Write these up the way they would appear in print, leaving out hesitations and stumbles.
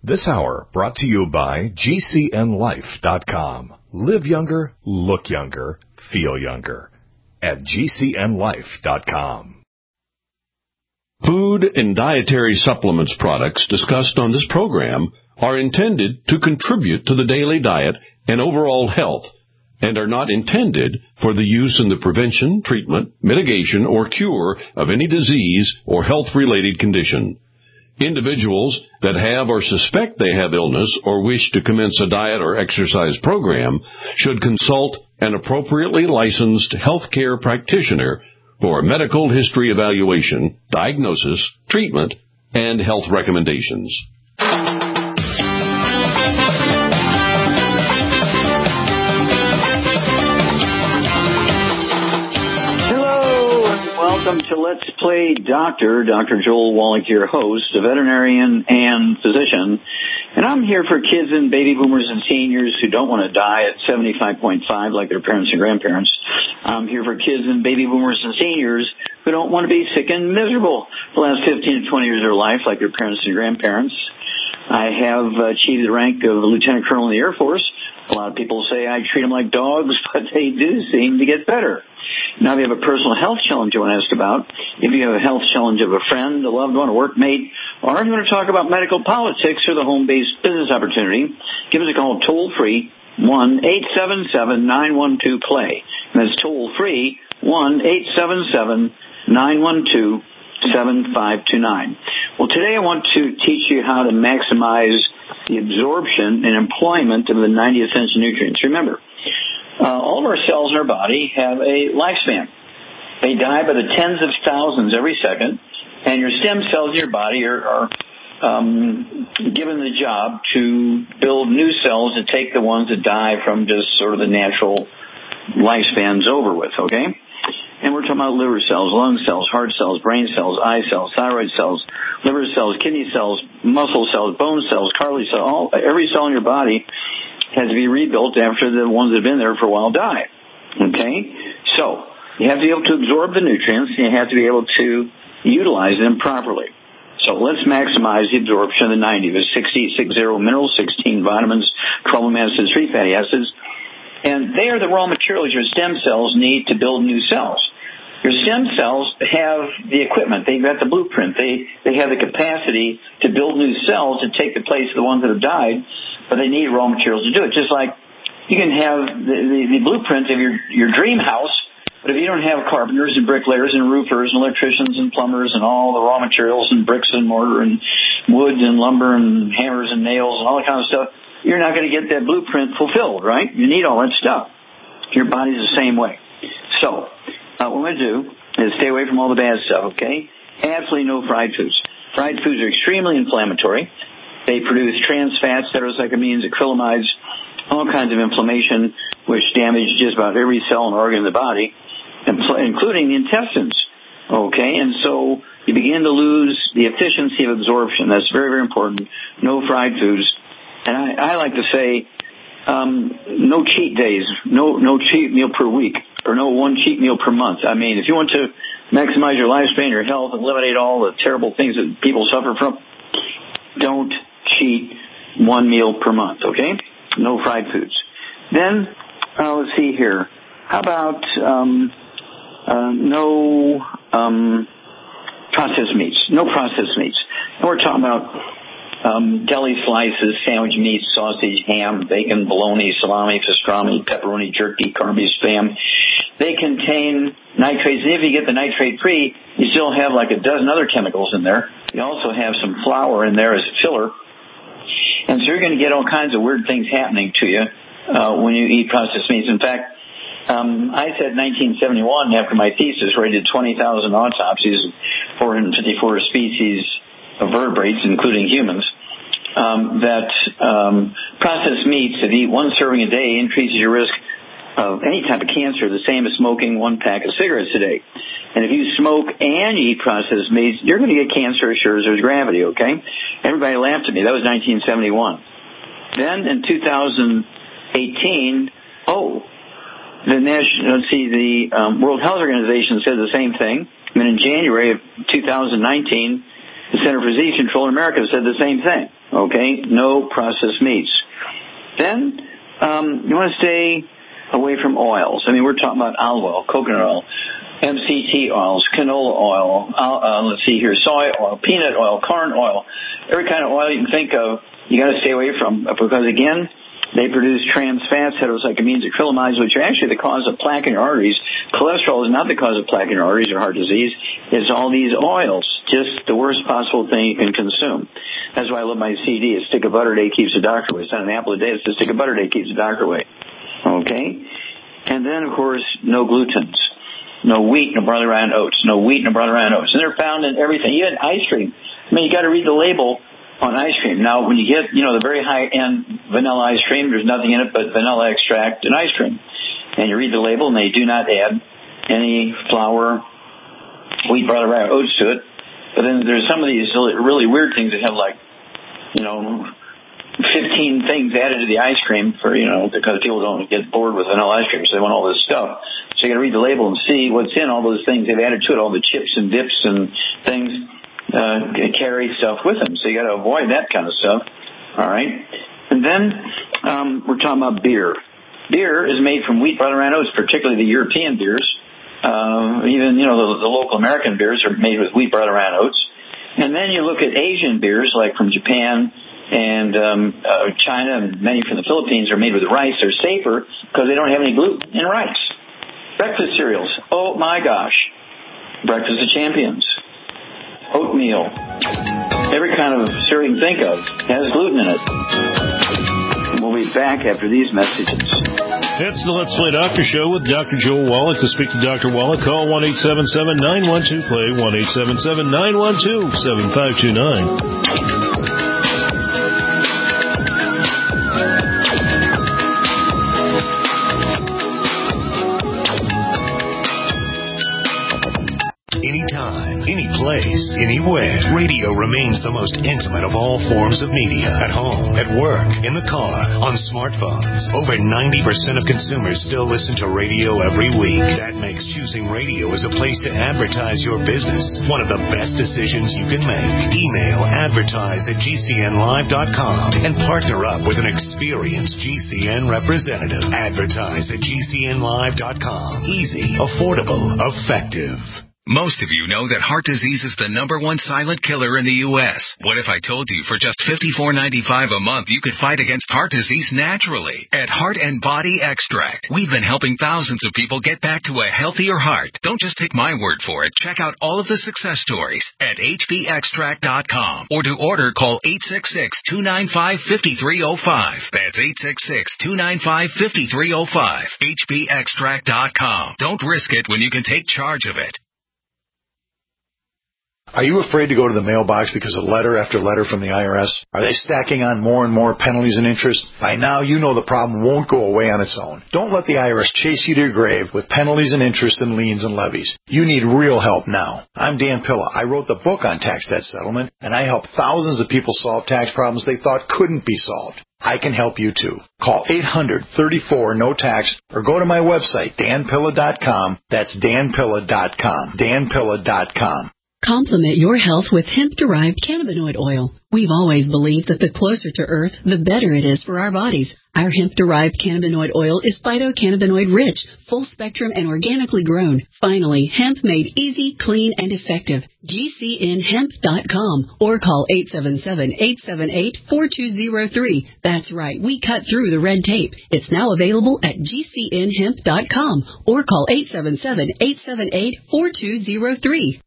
This hour brought to you by GCNLife.com. Live younger, look younger, feel younger at GCNLife.com. Food and dietary supplements products discussed on this program are intended to contribute to the daily diet and overall health and are not intended for the use in the prevention, treatment, mitigation, or cure of any disease or health-related condition. Individuals that have or suspect they have illness or wish to commence a diet or exercise program should consult an appropriately licensed healthcare practitioner for medical history evaluation, diagnosis, treatment, and health recommendations. Welcome to Let's Play Doctor. Dr. Joel Wallach, your host, a veterinarian and physician. And I'm here for kids and baby boomers and seniors who don't want to die at 75.5 like their parents and grandparents. I'm here for kids and baby boomers and seniors who don't want to be sick and miserable the last 15 to 20 years of their life like their parents and grandparents. I have achieved the rank of Lieutenant Colonel in the Air Force. A lot of people say I treat them like dogs, but they do seem to get better. Now, if you have a personal health challenge you want to ask about, if you have a health challenge of a friend, a loved one, a workmate, or if you want to talk about medical politics or the home-based business opportunity, give us a call toll-free, 1-877-912-PLAY. That's toll-free, 1-877-912-7529. Well, today I want to teach you how to maximize the absorption and employment of the 90 essential nutrients. Remember, all of our cells in our body have a lifespan. They die by the tens of thousands every second, and your stem cells in your body are given the job to build new cells to take the ones that die from just sort of the natural lifespans over with, okay? And we're talking about liver cells, lung cells, heart cells, brain cells, eye cells, thyroid cells, liver cells, kidney cells, muscle cells, bone cells, cartilage cells. Every cell in your body has to be rebuilt after the ones that have been there for a while die. Okay? So, you have to be able to absorb the nutrients, and you have to be able to utilize them properly. So, let's maximize the absorption of the 90. There's 60 minerals, 16 vitamins, 12 amino acids, 3 fatty acids. And they are the raw materials your stem cells need to build new cells. Your stem cells have the equipment. They've got the blueprint. They have the capacity to build new cells to take the place of the ones that have died, but they need raw materials to do it. Just like you can have the blueprint of your dream house, but if you don't have carpenters and bricklayers and roofers and electricians and plumbers and all the raw materials and bricks and mortar and wood and lumber and hammers and nails and all that kind of stuff, you're not going to get that blueprint fulfilled, right? You need all that stuff. Your body's the same way. So, what we're going to do is stay away from all the bad stuff, okay? Absolutely no fried foods. Fried foods are extremely inflammatory. They produce trans fats, heterocyclamines, acrylamides, all kinds of inflammation, which damage just about every cell and organ in the body, including the intestines, okay? And so you begin to lose the efficiency of absorption. That's very, very important. No fried foods. And I like to say, no cheat days, no cheat meal per week, or no one cheat meal per month. I mean, if you want to maximize your lifespan, your health, and eliminate all the terrible things that people suffer from, don't cheat one meal per month, okay? No fried foods. Then, let's see here. How about no processed meats? No processed meats. And we're talking about deli slices, sandwich meats, sausage, ham, bacon, bologna, salami, pastrami, pepperoni, jerky, carby, spam. They contain nitrates, and if you get the nitrate-free, you still have like a dozen other chemicals in there. You also have some flour in there as a filler. And so you're going to get all kinds of weird things happening to you when you eat processed meats. In fact, I said 1971, after my thesis, where I did 20,000 autopsies of 454 species of vertebrates, including humans, that processed meats, if you eat one serving a day, increases your risk of any type of cancer, the same as smoking one pack of cigarettes a day. And if you smoke and you eat processed meats, you're going to get cancer as sure as there's gravity, okay? Everybody laughed at me. That was 1971. Then in 2018, the World Health Organization said the same thing. And then in January of 2019, the Center for Disease Control in America said the same thing. Okay? No processed meats. Then you want to stay away from oils. I mean, we're talking about olive oil, coconut oil, MCT oils, canola oil, let's see here, soy oil, peanut oil, corn oil, every kind of oil you can think of, you got to stay away from, because again, they produce trans fats, heterocyclamines, acrylamides, which are actually the cause of plaque in your arteries. Cholesterol is not the cause of plaque in your arteries or heart disease. It's all these oils, just the worst possible thing you can consume. That's why I love my CD. A stick of butter a day keeps the doctor away. It's not an apple a day. It's a stick of butter a day keeps the doctor away. Okay? And then, of course, no glutens. No wheat, no barley, rye, and oats. No wheat, no barley, rye, and oats. And they're found in everything. Even ice cream. I mean, you got to read the label on ice cream. Now, when you get, the very high-end vanilla ice cream, there's nothing in it but vanilla extract and ice cream. And you read the label, and they do not add any flour, wheat, barley, rye, or oats to it. But then there's some of these really weird things that have 15 things added to the ice cream because people don't get bored with vanilla ice cream, so they want all this stuff. So you got to read the label and see what's in all those things they've added to it, all the chips and dips and things carry stuff with them. So you got to avoid that kind of stuff. All right. And then we're talking about beer. Beer is made from wheat, barley, rye, and oats, particularly the European beers. Even the local American beers are made with wheat, barley, rye, and oats. And then you look at Asian beers, like from Japan and China, and many from the Philippines are made with rice. They're safer because they don't have any gluten in rice. Breakfast cereals. Oh, my gosh. Breakfast of Champions. Oatmeal. Every kind of cereal you can think of has gluten in it. And we'll be back after these messages. It's the Let's Play Doctor Show with Dr. Joel Wallach. To speak to Dr. Wallach, call 1-877-912-PLAY, 1-877-912-7529. Anytime, any place, anywhere. Radio remains the most intimate of all forms of media. At home, at work, in the car, on smartphones. Over 90% of consumers still listen to radio every week. That makes choosing radio as a place to advertise your business one of the best decisions you can make. Email advertise@gcnlive.com and partner up with an experienced GCN representative. Advertise@gcnlive.com. Easy, affordable, effective. Most of you know that heart disease is the #1 silent killer in the U.S. What if I told you for just $54.95 a month you could fight against heart disease naturally? At Heart and Body Extract, we've been helping thousands of people get back to a healthier heart. Don't just take my word for it. Check out all of the success stories at hbextract.com. Or to order, call 866-295-5305. That's 866-295-5305. hbextract.com. Don't risk it when you can take charge of it. Are you afraid to go to the mailbox because of letter after letter from the IRS? Are they stacking on more and more penalties and interest? By now, you know the problem won't go away on its own. Don't let the IRS chase you to your grave with penalties and interest and liens and levies. You need real help now. I'm Dan Pilla. I wrote the book on tax debt settlement, and I help thousands of people solve tax problems they thought couldn't be solved. I can help you too. Call 800-34-NO-TAX or go to my website, danpilla.com. That's danpilla.com. danpilla.com. Complement your health with hemp-derived cannabinoid oil. We've always believed that the closer to Earth, the better it is for our bodies. Our hemp-derived cannabinoid oil is phytocannabinoid-rich, full-spectrum, and organically grown. Finally, hemp made easy, clean, and effective. GCNhemp.com or call 877-878-4203. That's right, we cut through the red tape. It's now available at GCNhemp.com or call 877-878-4203.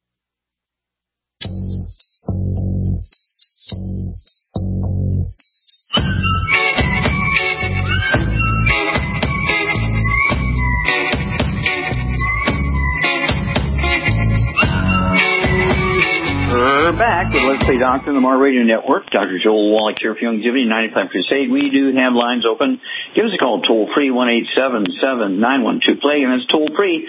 We're back with Let's Play Doctor on the Mar Radio Network. Dr. Joel Wallach here for Longevity 90 Plan Crusade. We do have lines open. Give us a call toll-free, 1-877-912-PLAY. And that's toll-free,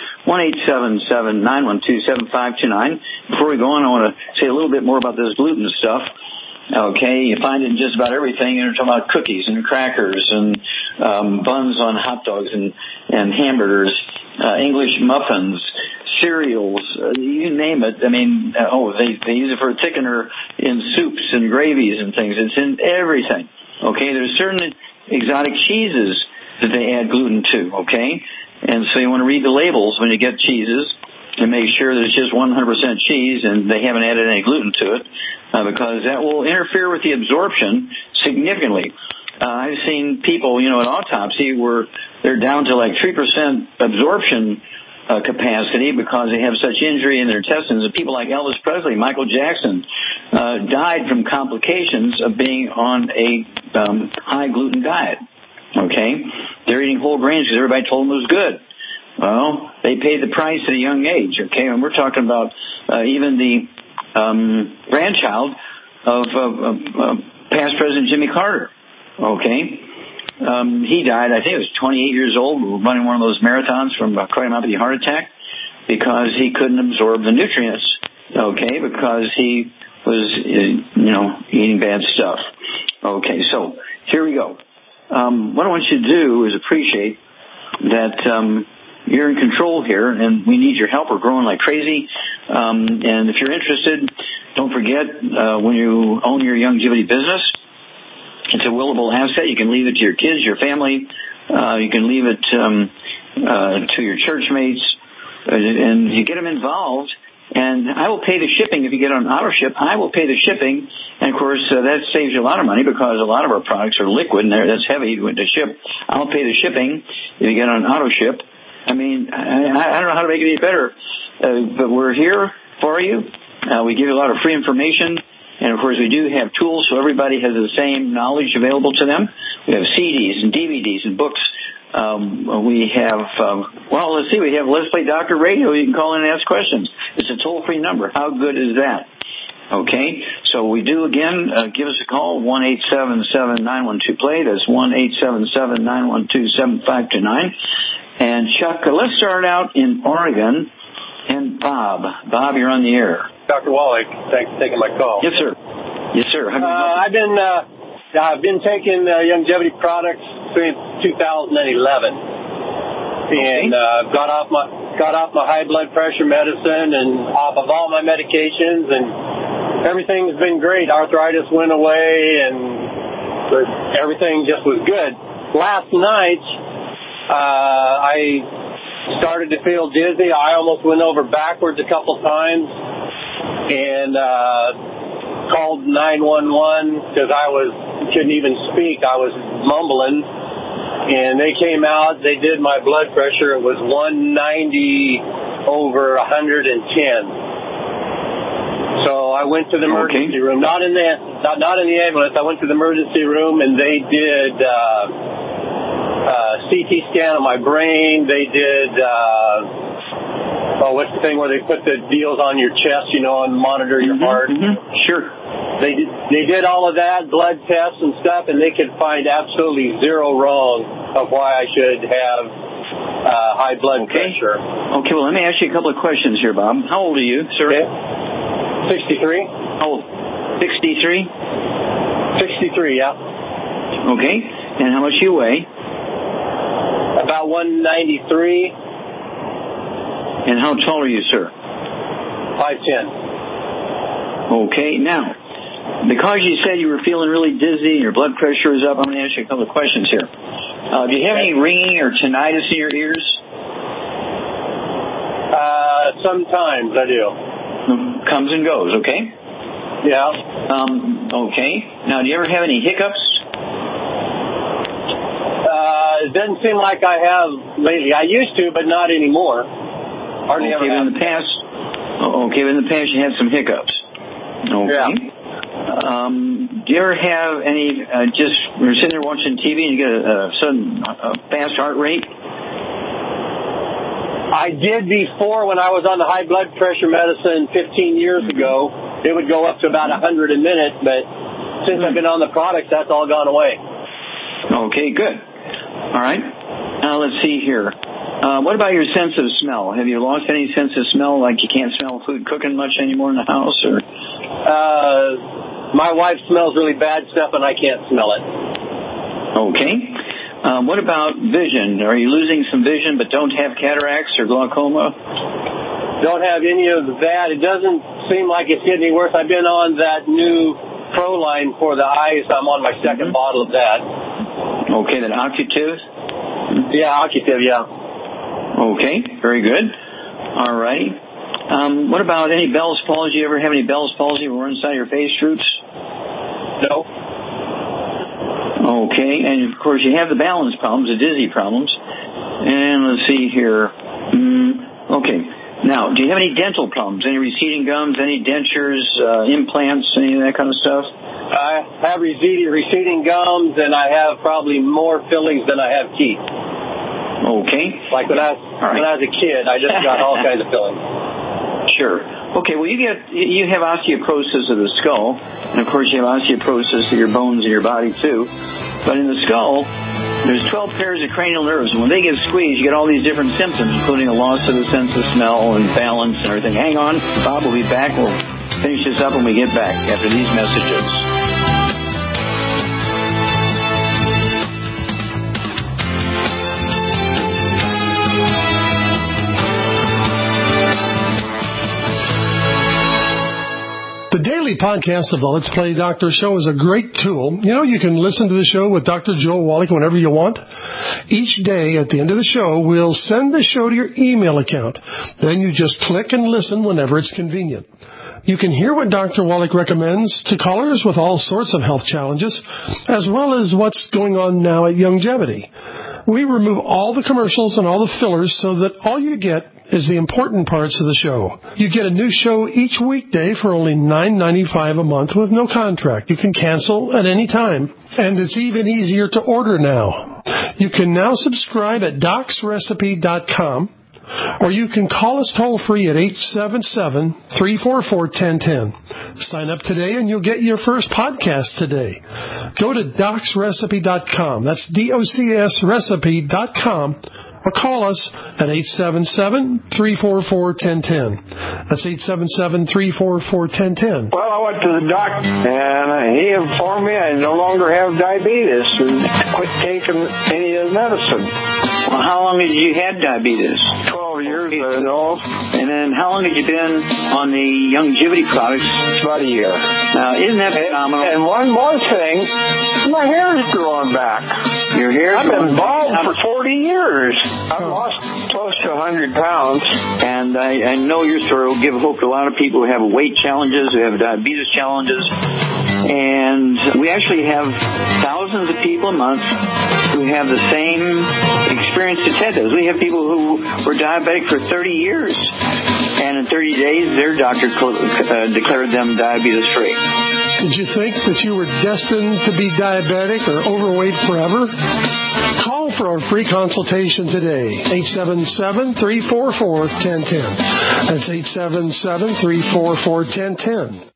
1-877-912-7529. Before we go on, I want to say a little bit more about this gluten stuff. Okay, you find it in just about everything. You're talking about cookies and crackers and buns on hot dogs and hamburgers, English muffins, cereals, you name it. I mean, they use it for a thickener in soups and gravies and things. It's in everything. Okay, there's certain exotic cheeses that they add gluten to. Okay, and so you want to read the labels when you get cheeses and make sure that it's just 100% cheese and they haven't added any gluten to it, because that will interfere with the absorption significantly. I've seen people, at autopsy where they're down to like 3% absorption capacity because they have such injury in their intestines. And people like Elvis Presley, Michael Jackson, died from complications of being on a high gluten diet. Okay, they're eating whole grains because everybody told them it was good. Well, they paid the price at a young age. Okay, and we're talking about even the grandchild of past President Jimmy Carter. Okay, he died, I think it was 28 years old, running one of those marathons from a cardiomyopathy heart attack because he couldn't absorb the nutrients. Okay, because he was, eating bad stuff. Okay, so here we go. What I want you to do is appreciate that you're in control here, and we need your help. We're growing like crazy. And if you're interested, don't forget, when you own your longevity business, it's a willable asset. You can leave it to your kids, your family. You can leave it to your church mates, and you get them involved. And I will pay the shipping if you get on auto ship. I will pay the shipping, and of course that saves you a lot of money because a lot of our products are liquid and that's heavy to ship. I'll pay the shipping if you get on auto ship. I mean, I don't know how to make it any better, but we're here for you. We give you a lot of free information, and of course we do have tools so everybody has the same knowledge available to them. We have CDs and DVDs and books. We have, we have Let's Play Doctor Radio. You can call in and ask questions. It's a toll-free number. How good is that? Okay, so we do again, give us a call, 1-877-912-PLAY. That's 1-877-912-7529. And Chuck, let's start out in Oregon. And Bob, you're on the air. Dr. Wallach, thanks for taking my call. Yes, sir. Yes, sir. I've been taking longevity products since 2011, and got off my high blood pressure medicine and off of all my medications, and everything's been great. Arthritis went away, and everything just was good. Last night, I started to feel dizzy. I almost went over backwards a couple times, and called 911 because I couldn't even speak. I was mumbling, and they came out. They did my blood pressure. It was 190/110. So I went to the emergency room, not in the ambulance. I went to the emergency room, and they did CT scan of my brain. They did what's the thing where they put the deals on your chest, and monitor your heart? Mm-hmm. Sure. They did all of that, blood tests and stuff, and they could find absolutely zero wrong of why I should have high blood pressure. Okay, well, let me ask you a couple of questions here, Bob. How old are you, sir? Okay. 63. How old? 63? 63, yeah. Okay, and how much do you weigh? About 193. And how tall are you, sir? 5'10". Okay, now, because you said you were feeling really dizzy and your blood pressure is up, I'm going to ask you a couple of questions here. Do you have any ringing or tinnitus in your ears? Sometimes I do. Comes and goes, okay? Yeah. Okay. Now, do you ever have any hiccups? It doesn't seem like I have lately. I used to, but not anymore. Hardly ever have. In the past you had some hiccups. Okay. Yeah. Do you ever have any, you're sitting there watching TV and you get a sudden fast heart rate? I did before when I was on the high blood pressure medicine 15 years ago. It would go up to about 100 a minute, but since I've been on the products, that's all gone away. Okay, good. All right. Now let's see here. What about your sense of smell? Have you lost any sense of smell, like you can't smell food cooking much anymore in the house? Or my wife smells really bad stuff, and I can't smell it. Okay. What about vision? Are you losing some vision but don't have cataracts or glaucoma? don't have any of that. It doesn't seem like it's getting any worse. I've been on that new Pro line for the eyes. I'm on my second bottle of that. Okay, that Ocutave? Yeah, Ocutave, yeah. Okay, very good. All righty. What about any Bell's palsy? You ever have any Bell's palsy or inside your face droops? No. Okay, and of course you have the balance problems, the dizzy problems. And let's see here. Okay. Now, do you have any dental problems? Any receding gums, any dentures, implants, any of that kind of stuff? I have receding gums, and I have probably more fillings than I have teeth. Okay. Like when I was a kid, I just got all kinds of fillings. Sure. Okay, well, you have osteoporosis of the skull, and of course you have osteoporosis of your bones in your body too. But in the skull, there's 12 pairs of cranial nerves, and when they get squeezed, you get all these different symptoms, including a loss of the sense of smell and balance and everything. Hang on, Bob will be back. We'll finish this up when we get back after these messages. The daily podcast of the Let's Play Doctor show is a great tool. You know, you can listen to the show with Dr. Joel Wallach whenever you want. Each day at the end of the show, we'll send the show to your email account. Then you just click and listen whenever it's convenient. You can hear what Dr. Wallach recommends to callers with all sorts of health challenges, as well as what's going on now at Youngevity. We remove all the commercials and all the fillers so that all you get is the important parts of the show. You get a new show each weekday for only $9.95 a month with no contract. You can cancel at any time, and it's even easier to order now. You can now subscribe at docsrecipe.com, or you can call us toll-free at 877-344-1010. Sign up today and you'll get your first podcast today. Go to docsrecipe.com. That's DOCSrecipe.com. Or call us at 877-344-1010. That's 877-344-1010. Well, I went to the doctor, and he informed me I no longer have diabetes and quit taking any of the medicine. Well, how long had you had diabetes? 12 years, I know. And then how long had you been on the Youngevity products? About a year. Now, isn't that phenomenal? And one more thing, my hair is growing back. Your hair? I've been bald for 40 years. I've lost close to 100 pounds. And I know your story will give hope to a lot of people who have weight challenges, who have diabetes challenges. And we actually have thousands of people a month who have the same experience that Ted does. We have people who were diabetic for 30 years. And in 30 days, their doctor declared them diabetes-free. Did you think that you were destined to be diabetic or overweight forever? Call for a free consultation today. 877-344-1010. That's 877-344-1010.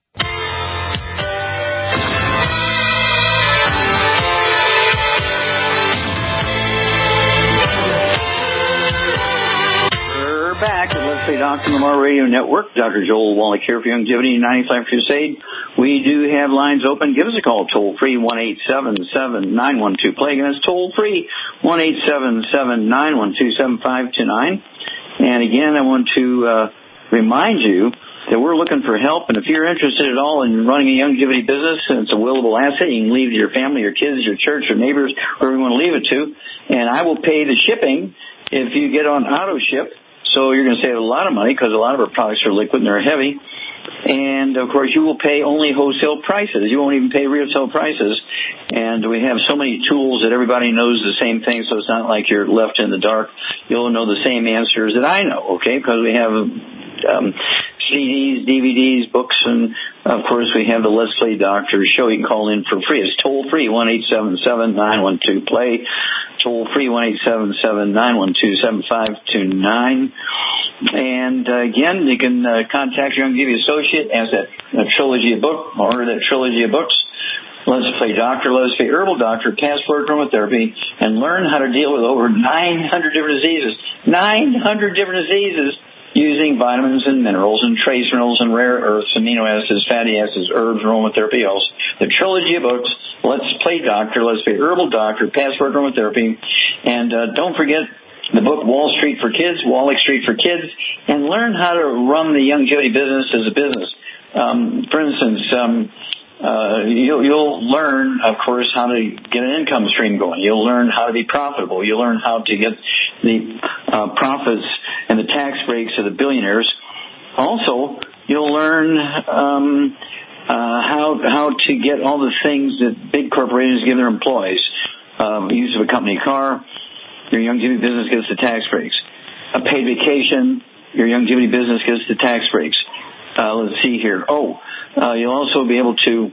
Back at Let's Play Doctor Lamar Radio Network. Dr. Joel Wallach here for Youngevity 95 Crusade. We do have lines open. Give us a call toll free 1-877-912-PLAY. Again, that's toll free 1-877-912-7529. And again, I want to remind you that we're looking for help. And if you're interested at all in running a Youngevity business and it's a willable asset, you can leave to your family, your kids, your church, your neighbors, wherever you want to leave it to. And I will pay the shipping if you get on auto ship. So you're going to save a lot of money because a lot of our products are liquid and they're heavy. And, of course, you will pay only wholesale prices. You won't even pay retail prices. And we have so many tools that everybody knows the same thing, so it's not like you're left in the dark. You'll know the same answers that I know, okay, because we have CDs, DVDs, books, and, of course, we have the Let's Play Doctor show. You can call in for free. It's toll-free, 1-877-912-PLAY. Toll-free, 1-877-912-7529. And, again, you can contact your Youngevity associate, ask that trilogy of books, order that trilogy of books. Let's Play Doctor, Let's Play Herbal Doctor, Passport Aromatherapy, and learn how to deal with over 900 different diseases. 900 different diseases using vitamins and minerals and trace minerals and rare earths, amino acids, fatty acids, herbs, aromatherapy oils. The trilogy of books, Let's Play Doctor, Let's Play Herbal Doctor, Passport Aromatherapy. And don't forget the book Wall Street for Kids, Wallach Street for Kids, and learn how to run the longevity business as a business. For instance, you'll learn, of course, how to get an income stream going. You'll learn how to be profitable. You'll learn how to get the profits and the tax breaks of the billionaires. Also, you'll learn how to get all the things that big corporations give their employees. Use of a company car, your longevity business gets the tax breaks. A paid vacation, your longevity business gets the tax breaks. Let's see here. You'll also be able to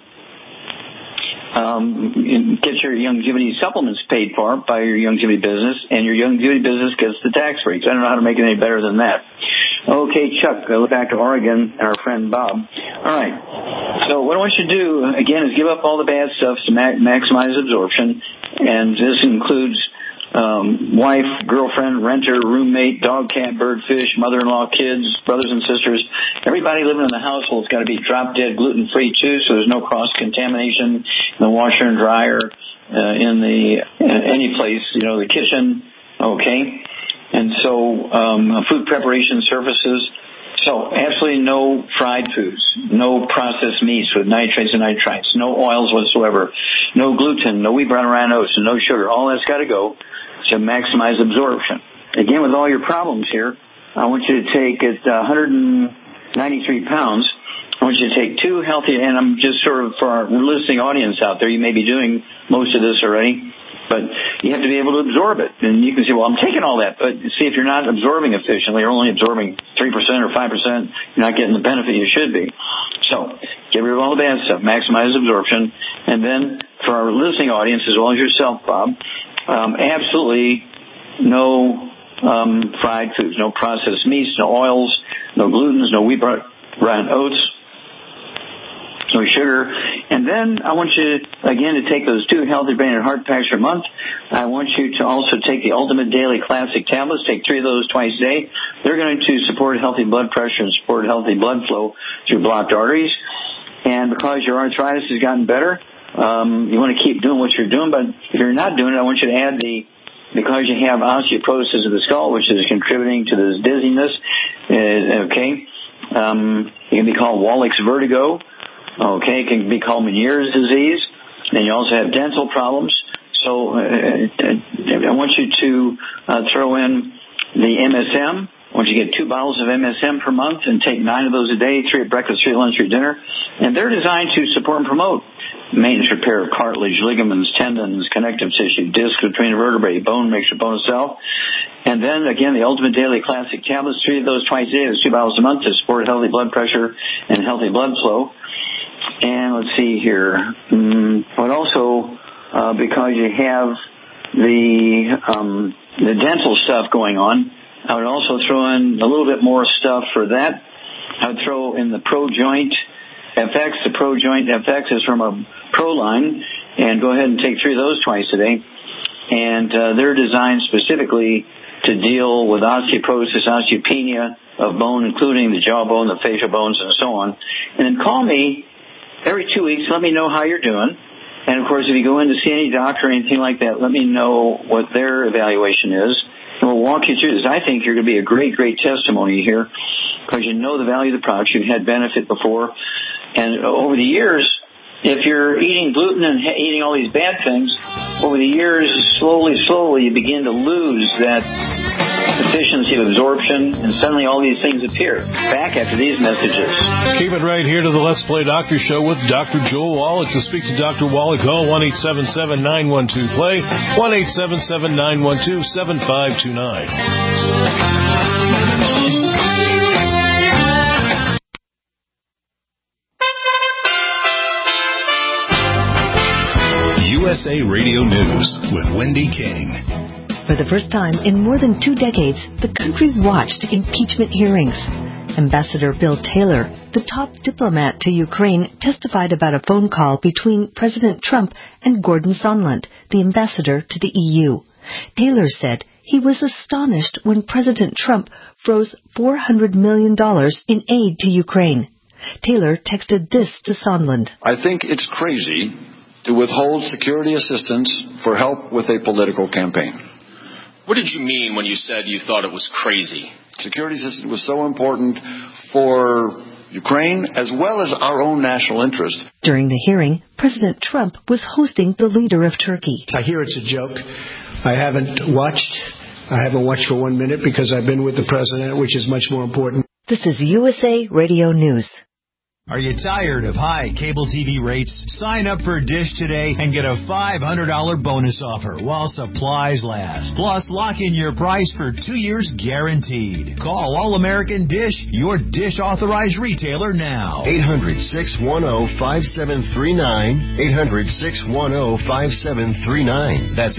get your longevity supplements paid for by your longevity business, and your longevity business gets the tax breaks. I don't know how to make it any better than that. Okay, Chuck, go back to Oregon and our friend Bob. All right. So what I want you to do, again, is give up all the bad stuff to maximize absorption, and this includes wife, girlfriend, renter, roommate, dog, cat, bird, fish, mother-in-law, kids, brothers and sisters. Everybody living in the household's got to be drop-dead gluten-free, too, so there's no cross-contamination in the washer and dryer, any place, the kitchen, okay? And so food preparation surfaces. So absolutely no fried foods, no processed meats with nitrates and nitrites, no oils whatsoever, no gluten, no wheat, brown, rye, oats, and no sugar. All that's got to go to maximize absorption. Again, with all your problems here, I want you to take at 193 pounds, I want you to take 2 healthy, and I'm just sort of, for our listening audience out there, you may be doing most of this already, but you have to be able to absorb it. And you can say, well, I'm taking all that. But see, if you're not absorbing efficiently, you're only absorbing 3% or 5%, you're not getting the benefit you should be. So get rid of all the bad stuff, maximize absorption. And then for our listening audience, as well as yourself, Bob, absolutely no fried foods, no processed meats, no oils, no glutens, no wheat, brown, oats, no sugar. And then I want you, again, to take those 2 healthy brain and heart packs per month. I want you to also take the Ultimate Daily Classic tablets. Take 3 of those twice a day. They're going to support healthy blood pressure and support healthy blood flow through blocked arteries. And because your arthritis has gotten better, you want to keep doing what you're doing. But if you're not doing it, I want you to add because you have osteoporosis of the skull, which is contributing to this dizziness, okay? It can be called Wallach's vertigo. Okay, it can be called Meniere's disease, and you also have dental problems. So I want you to throw in the MSM. I want you to get 2 bottles of MSM per month and take 9 of those a day, 3 at breakfast, 3 at lunch, 3 at dinner. And they're designed to support and promote maintenance, repair of cartilage, ligaments, tendons, connective tissue, disc between the vertebrae, bone, makes your bone itself. And then, again, the Ultimate Daily Classic tablets, 3 of those twice a day, 2 bottles a month to support healthy blood pressure and healthy blood flow. And let's see here. But also, because you have the dental stuff going on, I would also throw in a little bit more stuff for that. I would throw in the Pro Joint FX. The Pro Joint FX is from a Pro line, and go ahead and take 3 of those twice a day. And they're designed specifically to deal with osteoporosis, osteopenia of bone, including the jawbone, the facial bones, and so on. And then call me every 2 weeks. Let me know how you're doing. And, of course, if you go in to see any doctor or anything like that, let me know what their evaluation is. And we'll walk you through this. I think you're going to be a great, great testimony here because you know the value of the products. You've had benefit before. And over the years, if you're eating gluten and eating all these bad things, over the years, slowly, you begin to lose that efficiency of absorption, and suddenly all these things appear. Back after these messages. Keep it right here to the Let's Play Doctor Show with Dr. Joel Wallach. To speak to Dr. Wallach, call 1-877-912-PLAY, 1-877-912-7529. USA Radio News with Wendy King. For the first time in more than 2 decades, the country watched impeachment hearings. Ambassador Bill Taylor, the top diplomat to Ukraine, testified about a phone call between President Trump and Gordon Sondland, the ambassador to the EU. Taylor said he was astonished when President Trump froze $400 million in aid to Ukraine. Taylor texted this to Sondland. I think it's crazy to withhold security assistance for help with a political campaign. What did you mean when you said you thought it was crazy? Security system was so important for Ukraine as well as our own national interest. During the hearing, President Trump was hosting the leader of Turkey. I hear it's a joke. I haven't watched for 1 minute because I've been with the president, which is much more important. This is USA Radio News. Are you tired of high cable TV rates? Sign up for Dish today and get a $500 bonus offer while supplies last. Plus, lock in your price for 2 years guaranteed. Call All American Dish, your Dish authorized retailer now. 800-610-5739. 800-610-5739. That's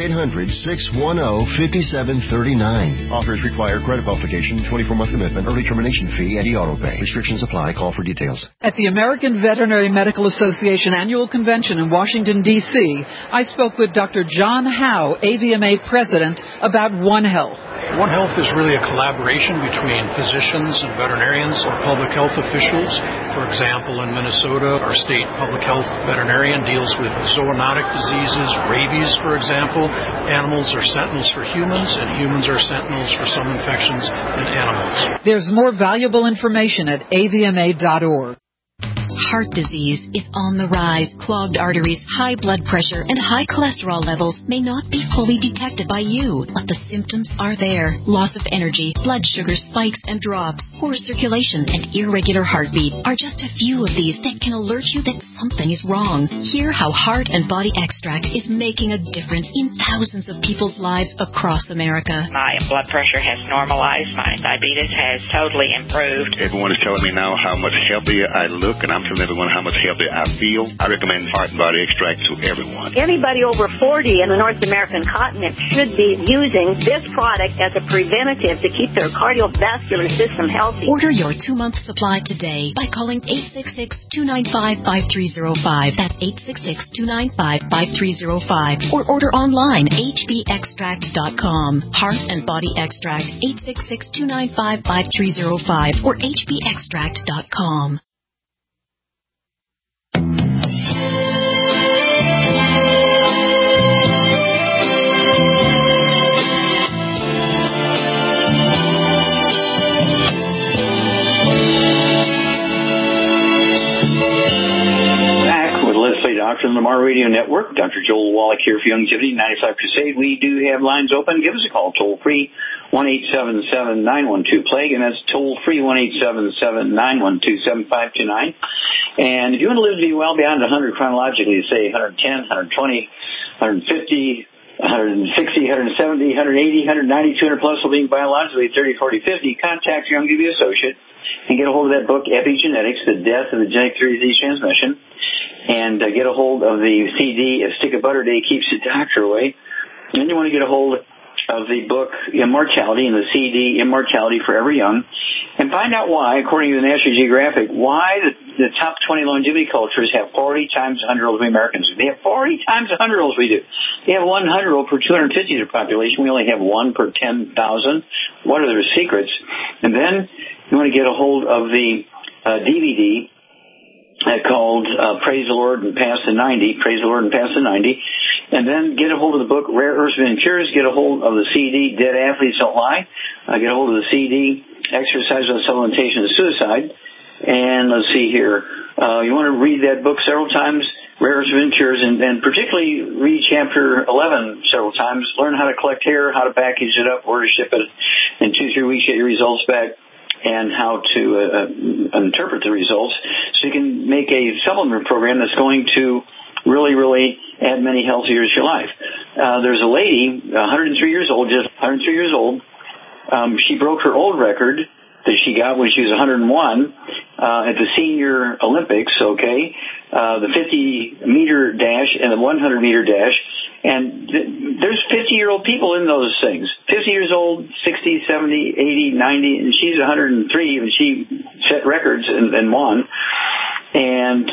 800-610-5739. Offers require credit qualification, 24-month commitment, early termination fee, and e-auto pay. Restrictions apply. Call for details. At the American Veterinary Medical Association Annual Convention in Washington, D.C., I spoke with Dr. John Howe, AVMA President, about One Health. One Health is really a collaboration between physicians and veterinarians and public health officials. For example, in Minnesota, our state public health veterinarian deals with zoonotic diseases, rabies, for example. Animals are sentinels for humans, and humans are sentinels for some infections in animals. There's more valuable information at avma.org. Heart disease is on the rise. Clogged arteries, high blood pressure, and high cholesterol levels may not be fully detected by you, but the symptoms are there. Loss of energy, blood sugar spikes and drops, poor circulation, and irregular heartbeat are just a few of these that can alert you that something is wrong. Hear how Heart and Body Extract is making a difference in thousands of people's lives across America. My blood pressure has normalized. My diabetes has totally improved. Everyone is telling me now how much healthier I look, and I'm telling everyone how much healthier I feel. I recommend Heart and Body Extract to everyone. Anybody over 40 in the North American continent should be using this product as a preventative to keep their cardiovascular system healthy. Order your 2-month supply today by calling 866-295-5305. That's 866-295-5305. Or order online, hbextract.com. Heart and Body Extract, 866-295-5305 or hbextract.com. Doctor on the Lamar Radio Network. Dr. Joel Wallach here for Youngevity 95 Crusade. We do have lines open. Give us a call, toll free, 1-877-912-PLAGUE, and that's toll free, 1-877-912-7529. And if you want to live to be well beyond 100 chronologically, say 110, 120, 150, 160, 170, 180, 190, 200 plus, will be biologically 30, 40, 50, contact your Youngevity associate and get a hold of that book, Epigenetics, The Death of the Genetic Theory of Disease Transmission. And get a hold of the CD, A Stick of Butter Day Keeps the Doctor Away. And then you want to get a hold of the book, Immortality, and the CD, Immortality Forever Young. And find out why, according to the National Geographic, why the top 20 longevity cultures have 40 times 100-year-olds we Americans. They have 40 times 100-year-olds we do. They have 100-year-old per 250 of their population. We only have 1 per 10,000. What are their secrets? And then you want to get a hold of the DVD called Praise the Lord and Pass the 90, Praise the Lord and Pass the 90, and then get a hold of the book Rare Earths and Cures, get a hold of the CD Dead Athletes Don't Lie, get a hold of the CD Exercise on Supplementation and Suicide, and let's see here, you want to read that book several times, Rare Earths and Cures, and particularly read chapter 11 several times, learn how to collect hair, how to package it up, where to ship it, in 2-3 weeks get your results back, and how to interpret the results, so you can make a supplement program that's going to really, really add many healthy years to your life. There's a lady, 103 years old, just 103 years old. She broke her old record that she got when she was 101 at the Senior Olympics, okay, the 50-meter dash and the 100-meter dash. And there's 50-year-old people in those things. 50 years old, 60, 70, 80, 90, and she's 103, and she set records and won. And,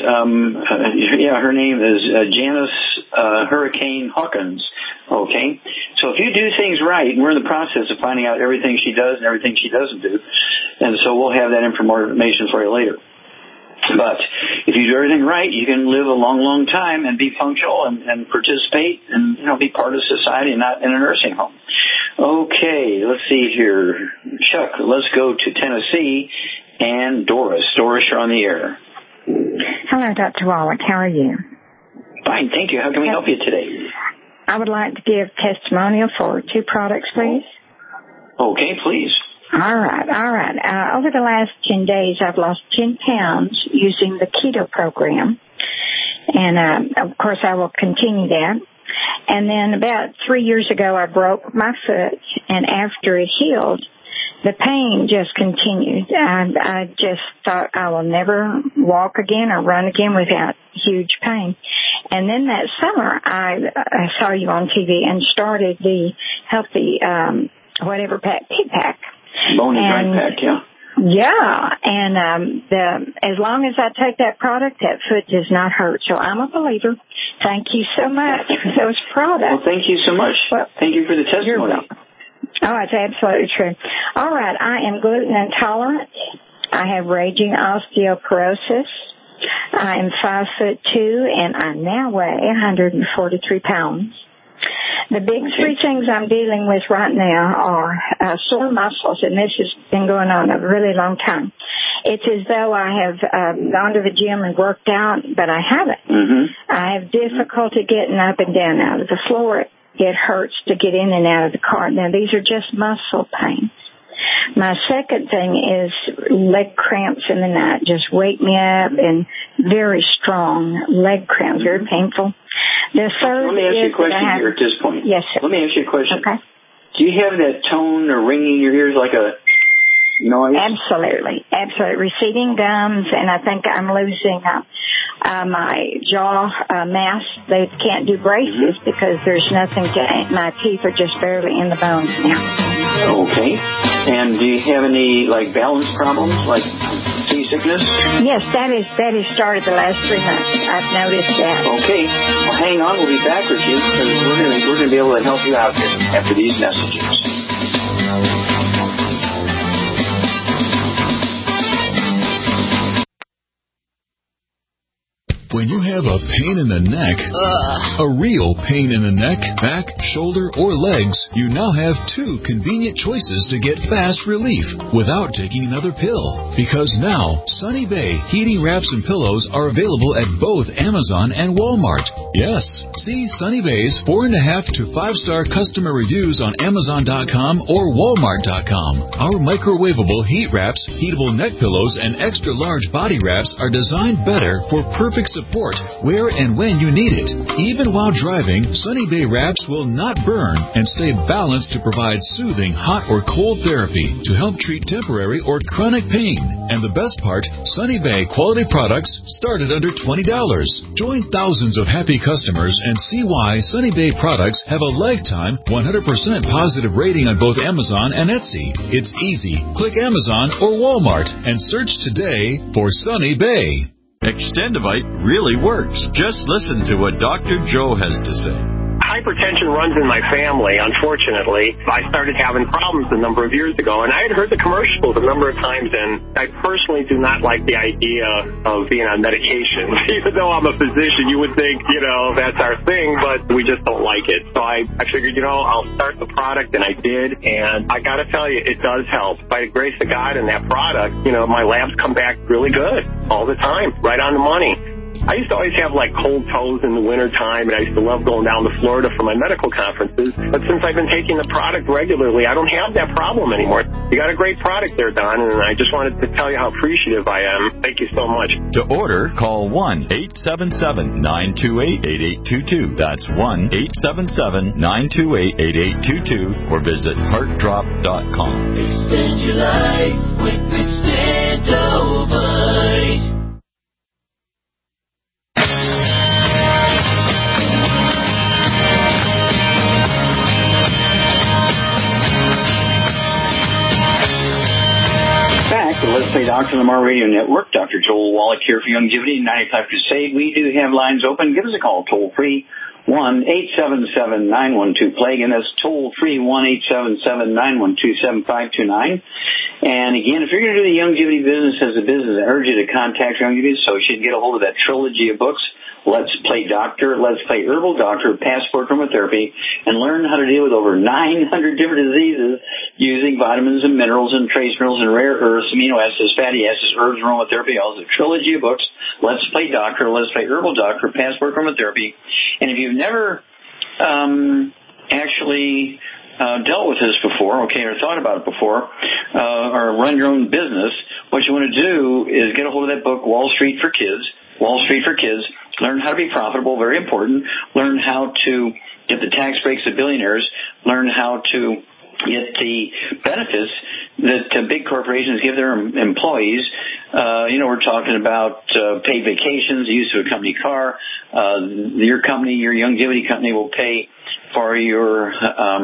her name is Janice Hurricane Hawkins, okay? So if you do things right, and we're in the process of finding out everything she does and everything she doesn't do, and so we'll have that information for you later. But if you do everything right, you can live a long, long time and be functional and participate and, be part of society and not in a nursing home. Okay, let's see here. Chuck, let's go to Tennessee. And Doris. Doris, you're on the air. Hello, Dr. Wallach. How are you? Fine, thank you. How can we help you today? I would like to give testimonial for 2 products, please. Okay, please. All right. Over the last 10 days, I've lost 10 pounds using the keto program. And, of course, I will continue that. And then about 3 years ago, I broke my foot, and after it healed, the pain just continued. I just thought I will never walk again or run again without huge pain. And then that summer, I saw you on TV and started the healthy, whatever pack, pig pack. Bone and dry pack, yeah. Yeah, and as long as I take that product, that foot does not hurt. So I'm a believer. Thank you so much for those products. Well, thank you so much. Thank you for the testimony. You're welcome. Oh, it's absolutely true. All right, I am gluten intolerant. I have raging osteoporosis. I am 5'2", and I now weigh 143 pounds. The big 3 things I'm dealing with right now are sore muscles, and this has been going on a really long time. It's as though I have gone to the gym and worked out, but I haven't. Mm-hmm. I have difficulty getting up and down out of the floor. It hurts to get in and out of the car. Now, these are just muscle pains. My second thing is leg cramps in the night. Just wake me up, and very strong leg cramps, very painful. The third Let me ask you a question here at this point. Yes, sir. Let me ask you a question. Okay. Do you have that tone or ringing in your ears like a noise? Absolutely. Receding gums, and I think I'm losing my jaw mass. They can't do braces because there's nothing to, my teeth are just barely in the bones now. Okay. And do you have any, balance problems, like seasickness? Yes, that has started the last 3 months. I've noticed that. Okay. Well, hang on. We'll be back with you because we're going to be able to help you out here after these messages. When you have a pain in the neck, a real pain in the neck, back, shoulder, or legs, you now have 2 convenient choices to get fast relief without taking another pill. Because now, Sunny Bay heating wraps and pillows are available at both Amazon and Walmart. Yes, see Sunny Bay's 4.5 to 5-star customer reviews on Amazon.com or Walmart.com. Our microwavable heat wraps, heatable neck pillows, and extra large body wraps are designed better for perfect support where and when you need it. Even while driving, Sunny Bay wraps will not burn and stay balanced to provide soothing hot or cold therapy to help treat temporary or chronic pain. And the best part, Sunny Bay quality products start at under $20. Join thousands of happy customers and see why Sunny Bay products have a lifetime 100% positive rating on both Amazon and Etsy. It's easy. Click Amazon or Walmart and search today for Sunny Bay. Extendivite really works. Just listen to what Dr. Joe has to say. Hypertension runs in my family, unfortunately. I started having problems a number of years ago, and I had heard the commercials a number of times, and I personally do not like the idea of being on medication. Even though I'm a physician, you would think, that's our thing, but we just don't like it. So I figured, I'll start the product, and I did, and I got to tell you, it does help. By the grace of God and that product, my labs come back really good all the time, right on the money. I used to always have cold toes in the wintertime, and I used to love going down to Florida for my medical conferences. But since I've been taking the product regularly, I don't have that problem anymore. You got a great product there, Don, and I just wanted to tell you how appreciative I am. Thank you so much. To order, call 1-877-928-8822. That's 1-877-928-8822, or visit heartdrop.com. Extend your life with Extendivite. Let's Play Doctor Lamar Radio Network. Dr. Joel Wallach here for Youngevity 95 Crusade. We do have lines open. Give us a call toll free 1-877-912-PLAGUE, and that's toll free 1-877-912-7529. And again, if you're going to do the Youngevity business as a business, I urge you to contact your Youngevity associate and get a hold of that trilogy of books. Let's Play Doctor, Let's Play Herbal Doctor, Passport Aromatherapy, and learn how to deal with over 900 different diseases using vitamins and minerals and trace minerals and rare earths, amino acids, fatty acids, herbs, aromatherapy. All the trilogy of books, Let's Play Doctor, Let's Play Herbal Doctor, Passport Aromatherapy. And if you've never actually dealt with this before, okay, or thought about it before, or run your own business, what you want to do is get a hold of that book, Wall Street for Kids. Learn how to be profitable, very important. Learn how to get the tax breaks of billionaires. Learn how to get the benefits that big corporations give their employees. We're talking about paid vacations, use of a company car. Your company, your Youngevity company, will pay for your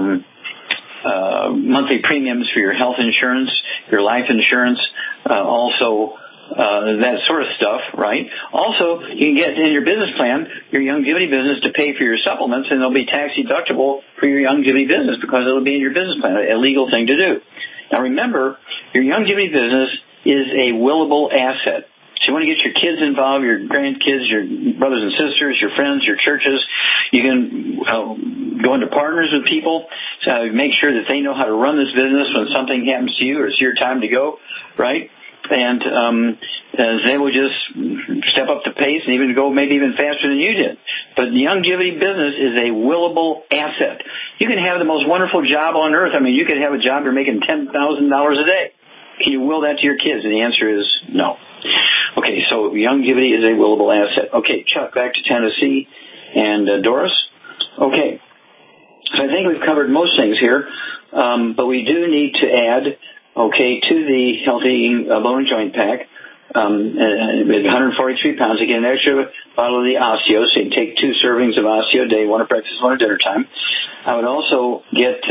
monthly premiums for your health insurance, your life insurance, also that sort of stuff, right? Also, you can get in your business plan, your Youngevity business, to pay for your supplements, and they'll be tax deductible for your Youngevity business because it'll be in your business plan, a legal thing to do. Now remember, your Youngevity business is a willable asset. So you want to get your kids involved, your grandkids, your brothers and sisters, your friends, your churches. You can go into partners with people, make sure that they know how to run this business when something happens to you or it's your time to go, right? And they will just step up the pace and even go maybe even faster than you did. But the Youngevity business is a willable asset. You can have the most wonderful job on earth. I mean, you could have a job you're making $10,000 a day. Can you will that to your kids? And the answer is no. Okay, so Youngevity is a willable asset. Okay, Chuck, back to Tennessee. And Doris? Okay. So I think we've covered most things here, but we do need to add, to the Healthy Bone and Joint Pack, with 143 pounds, again, an extra bottle of the Osteo, so you can take 2 servings of Osteo a day, one at breakfast, one at dinner time. I would also get,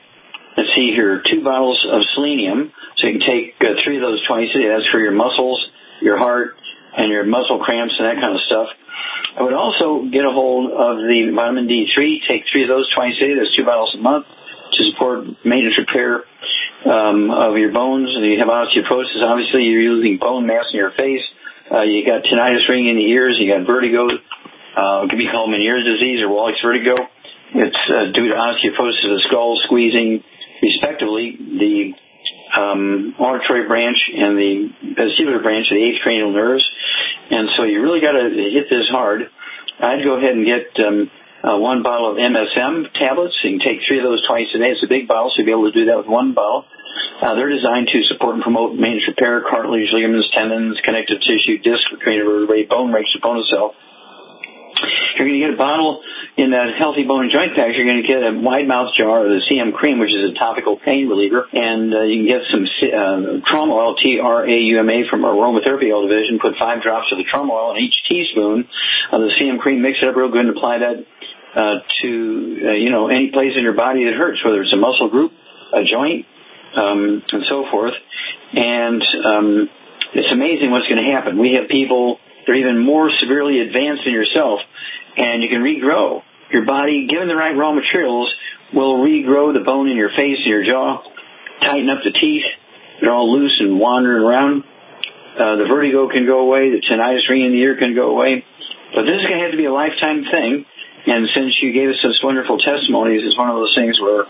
2 bottles of selenium, so you can take 3 of those twice a day. That's for your muscles, your heart, and your muscle cramps and that kind of stuff. I would also get a hold of the vitamin D3, take 3 of those twice a day. That's 2 bottles a month to support maintenance repair of your bones. And you have osteoporosis. Obviously, you're losing bone mass in your face. You got tinnitus ringing in the ears. You got vertigo. It could be called Meniere's disease or Wallach's vertigo. It's due to osteoporosis of the skull, squeezing, respectively, the auditory branch and the vestibular branch of the 8th cranial nerves. And so you really got to hit this hard. I'd go ahead and get 1 bottle of MSM tablets. You can take 3 of those twice a day. It's a big bottle, so you'll be able to do that with 1 bottle. They're designed to support and promote maintenance repair, cartilage, ligaments, tendons, connective tissue, disc, cranial vertebrae, bone race, saponin cell. You're going to get a bottle in that Healthy Bone and Joint Pack. You're going to get a wide mouth jar of the CM Cream, which is a topical pain reliever, and you can get some trauma oil, TRAUMA, from our aromatherapy oil division. Put 5 drops of the trauma oil in each teaspoon of the CM Cream. Mix it up real good and apply that to any place in your body that hurts, whether it's a muscle group, a joint, and so forth. And it's amazing what's going to happen. We have people that are even more severely advanced than yourself, and you can regrow. Your body, given the right raw materials, will regrow the bone in your face and your jaw, tighten up the teeth. They're all loose and wandering around. The vertigo can go away. The tinnitus ringing in the ear can go away. But this is going to have to be a lifetime thing. And since you gave us such wonderful testimonies, it's one of those things where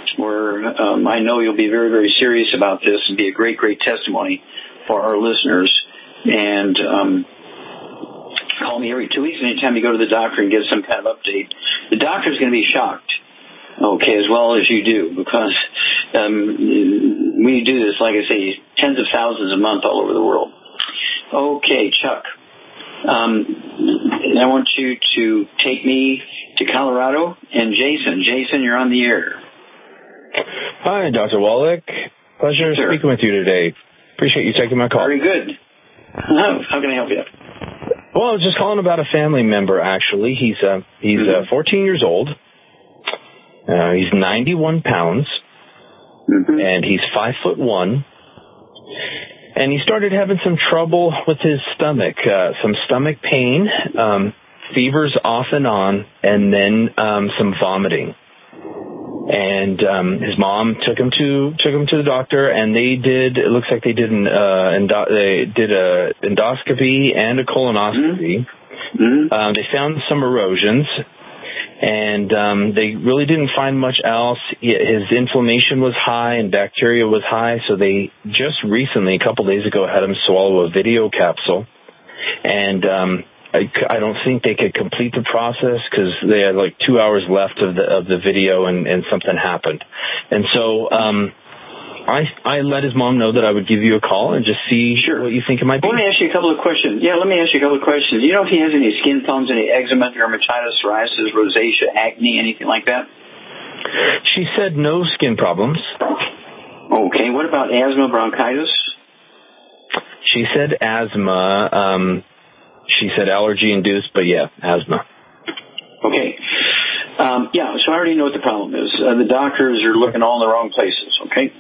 I know you'll be very, very serious about this and be a great, great testimony for our listeners. And call me every 2 weeks anytime you go to the doctor and get some kind of update. The doctor's going to be shocked, as well as you do, because we do this, like I say, tens of thousands a month all over the world. Okay, Chuck. I want you to take me to Colorado. And Jason, you're on the air. Hi, Dr. Wallach. Pleasure speaking with you today. Appreciate you taking my call. Very good. How can I help you? Well, I was just calling about a family member, actually. He's 14 years old. He's 91 pounds, and he's 5'1". And he started having some trouble with his stomach, some stomach pain, fevers off and on, and then some vomiting. And his mom took him to the doctor, and it looks like they did an endoscopy and a colonoscopy. They found some erosions, and they really didn't find much else. His inflammation was high and bacteria was high, so they just recently, a couple days ago, had him swallow a video capsule. And I don't think they could complete the process because they had like 2 hours left of the video, and something happened. And so I let his mom know that I would give you a call and just see what you think it might be. Let me ask you a couple of questions. Do you know if he has any skin problems, any eczema, dermatitis, psoriasis, rosacea, acne, anything like that? She said no skin problems. Okay. What about asthma, bronchitis? She said asthma. She said allergy-induced, but yeah, asthma. Okay. So I already know what the problem is. The doctors are looking all in the wrong places, okay?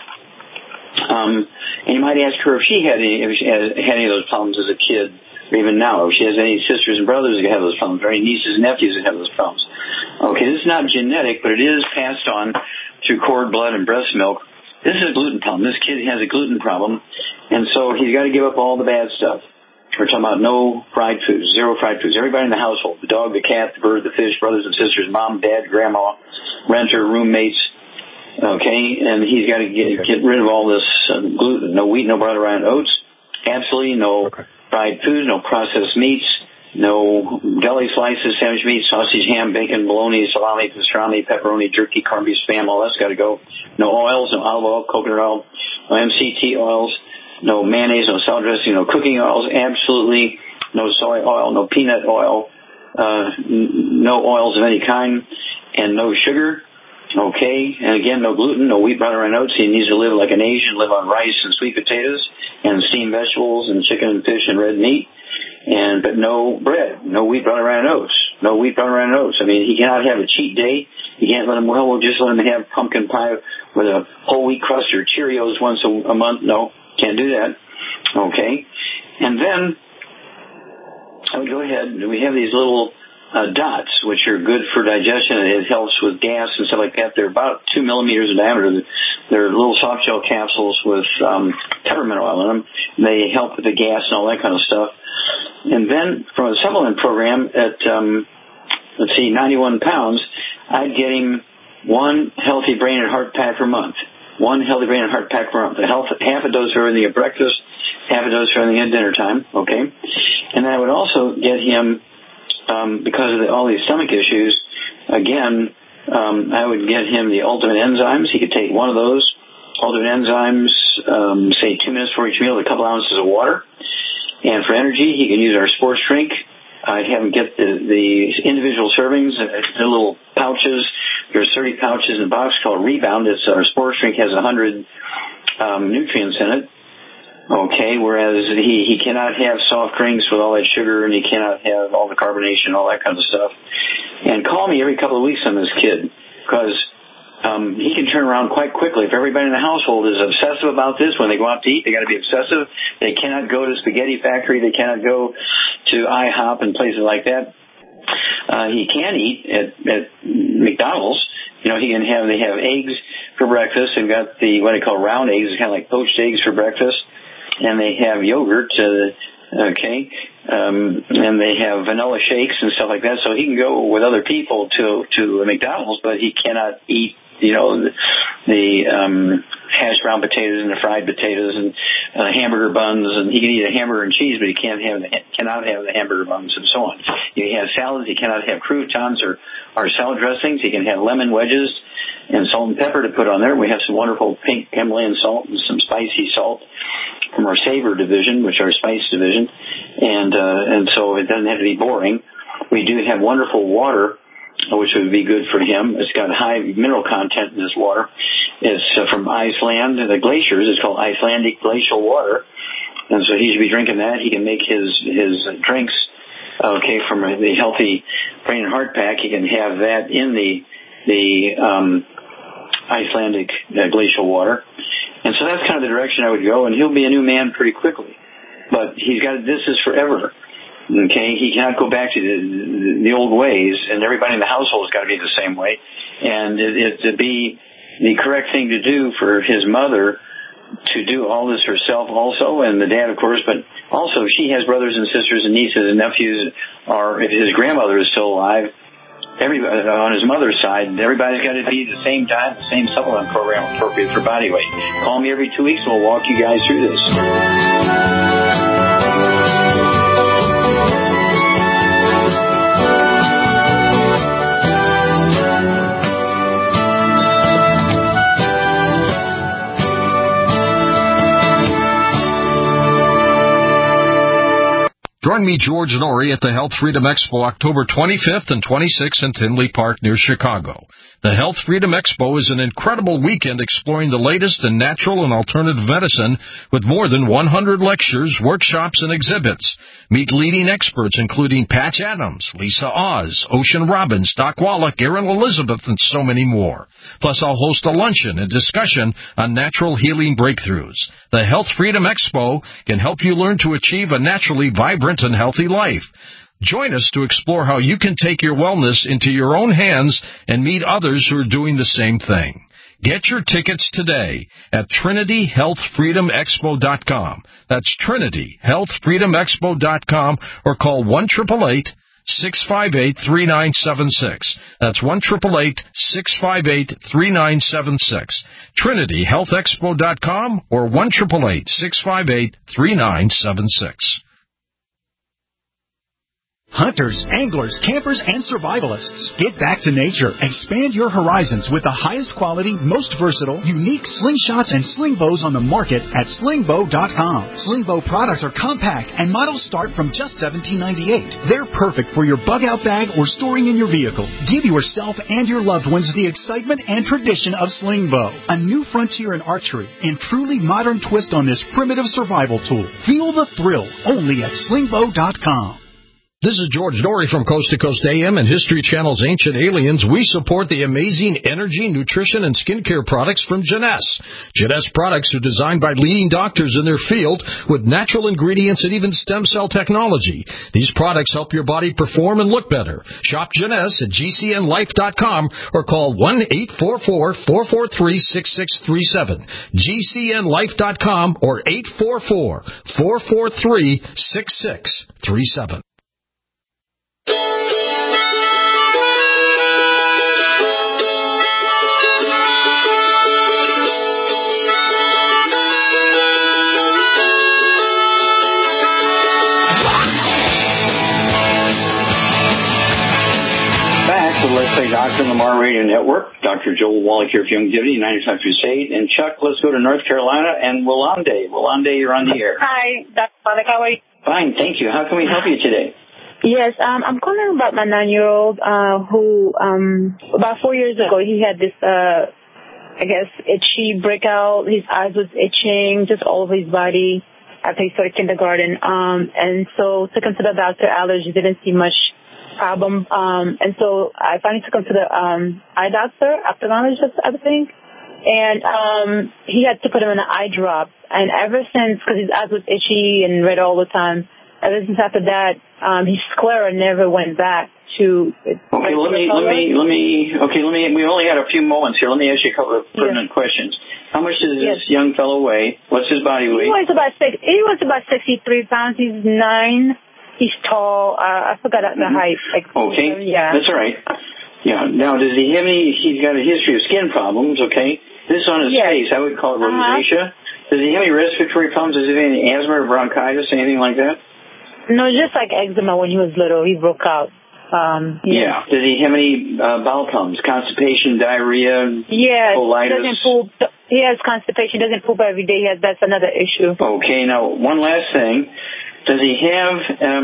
And you might ask her if she had any of those problems as a kid, or even now, or if she has any sisters and brothers that have those problems, or any nieces and nephews that have those problems. Okay, this is not genetic, but it is passed on through cord blood and breast milk. This is a gluten problem. This kid has a gluten problem, and so he's got to give up all the bad stuff. We're talking about no fried foods, zero fried foods. Everybody in the household, the dog, the cat, the bird, the fish, brothers and sisters, mom, dad, grandma, renter, roommates, okay? And he's got to get rid of all this gluten. No wheat, no butter, rye, and oats. Absolutely no fried foods, no processed meats, no deli slices, sandwich meat, sausage, ham, bacon, bologna, salami, pastrami, pepperoni, jerky, corned beef, spam, all that's got to go. No oils, no olive oil, coconut oil, no MCT oils. No mayonnaise, no salad dressing, no cooking oils, absolutely no soy oil, no peanut oil, no oils of any kind, and no sugar, okay? And again, no gluten, no wheat, butter, and oats. He needs to live like an Asian, live on rice and sweet potatoes and steamed vegetables and chicken and fish and red meat, but no bread, no wheat, butter, and oats, no wheat, butter, and oats. I mean, he cannot have a cheat day. You can't let him, we'll just let him have pumpkin pie with a whole wheat crust or Cheerios once a month. No. Can't do that. Okay. And then I would go ahead. We have these little dots, which are good for digestion. It helps with gas and stuff like that. They're about 2 millimeters in diameter. They're little soft gel capsules with peppermint oil in them. They help with the gas and all that kind of stuff. And then from a supplement program at, 91 pounds, I'd get him one healthy brain and heart pack per month. One healthy brain and heart pack per month. Half a dose for everything at breakfast, half a dose for everything at dinner time, okay? And then I would also get him, because of all these stomach issues, again, I would get him the Ultimate Enzymes. He could take one of those Ultimate Enzymes, say 2 minutes before each meal, with a couple ounces of water. And for energy, he can use our sports drink. I'd have him get the individual servings, the little pouches. There's 30 pouches in a box called Rebound. It's our sports drink, has 100 nutrients in it. Okay, whereas he cannot have soft drinks with all that sugar, and he cannot have all the carbonation, all that kind of stuff. And call me every couple of weeks on this kid, because he can turn around quite quickly. If everybody in the household is obsessive about this, when they go out to eat, they got to be obsessive. They cannot go to Spaghetti Factory. They cannot go to IHOP and places like that. He can eat at McDonald's. You know, they have eggs for breakfast. They've got what they call round eggs. It's kind of like poached eggs for breakfast. And they have yogurt, and they have vanilla shakes and stuff like that. So he can go with other people to a McDonald's, but he cannot eat, the hashed brown potatoes and the fried potatoes and hamburger buns, and he can eat a hamburger and cheese, but he cannot have the hamburger buns and so on. He has salads. He cannot have croutons or salad dressings. He can have lemon wedges and salt and pepper to put on there. We have some wonderful pink Himalayan salt and some spicy salt from our Savor division, which is our spice division, and so it doesn't have to be boring. We do have wonderful water, which would be good for him. It's got high mineral content in this water. It's from Iceland, the glaciers. It's called Icelandic glacial water, and so he should be drinking that. He can make his drinks, from the healthy brain and heart pack. He can have that in the Icelandic glacial water, and so that's kind of the direction I would go. And he'll be a new man pretty quickly. But this is forever. Okay, he cannot go back to the old ways, and everybody in the household has got to be the same way. And it to be the correct thing to do for his mother to do all this herself also, and the dad, of course, but also she has brothers and sisters and nieces and nephews, or if his grandmother is still alive, everybody on his mother's side, everybody's got to be the same diet, the same supplement program appropriate for body weight. Call me every 2 weeks and we'll walk you guys through this. Join me, George Norrie, at the Health Freedom Expo October 25th and 26th in Tinley Park near Chicago. The Health Freedom Expo is an incredible weekend exploring the latest in natural and alternative medicine with more than 100 lectures, workshops, and exhibits. Meet leading experts including Patch Adams, Lisa Oz, Ocean Robbins, Doc Wallach, Erin Elizabeth, and so many more. Plus, I'll host a luncheon and discussion on natural healing breakthroughs. The Health Freedom Expo can help you learn to achieve a naturally vibrant and healthy life. Join us to explore how you can take your wellness into your own hands and meet others who are doing the same thing. Get your tickets today at TrinityHealthFreedomExpo.com. That's TrinityHealthFreedomExpo.com, or call 1-888-658-3976. That's 1-888-658-3976. TrinityHealthExpo.com or 1-888-658-3976. Hunters, anglers, campers, and survivalists. Get back to nature. Expand your horizons with the highest quality, most versatile, unique slingshots and sling bows on the market at slingbow.com. Slingbow products are compact and models start from just $17.98. They're perfect for your bug out bag or storing in your vehicle. Give yourself and your loved ones the excitement and tradition of Slingbow, a new frontier in archery and truly modern twist on this primitive survival tool. Feel the thrill only at slingbow.com. This is George Norrie from Coast to Coast AM and History Channel's Ancient Aliens. We support the amazing energy, nutrition, and skincare products from Jeunesse. Jeunesse products are designed by leading doctors in their field with natural ingredients and even stem cell technology. These products help your body perform and look better. Shop Jeunesse at GCNlife.com or call 1-844-443-6637. GCNlife.com or 844-443-6637. Let's Say Doctor on the Mar Radio Network. Dr. Joel Wallach here for Youngevity, 95 Crusade. And Chuck, let's go to North Carolina and Willande. Willande, you're on the air. Hi, Dr. Wallach. How are you? Fine, thank you. How can we help you today? Yes, I'm calling about my 9-year-old who, about 4 years ago, he had this, itchy breakout. His eyes was itching, just all over his body after he started kindergarten. And so took him to the doctor, allergy, didn't see much problem. And so I finally took him to the eye doctor, ophthalmologist, I think. And he had to put him in an eye drop. And ever since, because his eyes was itchy and red all the time, ever since after that, his sclera never went back to. Okay, let me. We only had a few moments here. Let me ask you a couple of pertinent questions. How much does this young fellow weigh? What's his body weight? He was about 63 pounds. He's 9. He's tall. I forgot the height. Okay. Yeah. That's all right. Yeah. Now, does he have any? He's got a history of skin problems. Okay. This on his face, I would call it rosacea. Does he have any respiratory problems? Does he have any asthma or bronchitis, anything like that? No, just like eczema when he was little. He broke out. Yeah. Does he have any bowel problems? Constipation, diarrhea, colitis? Doesn't poop. He has constipation. Doesn't poop every day. That's another issue. Okay. Now, one last thing. Does he have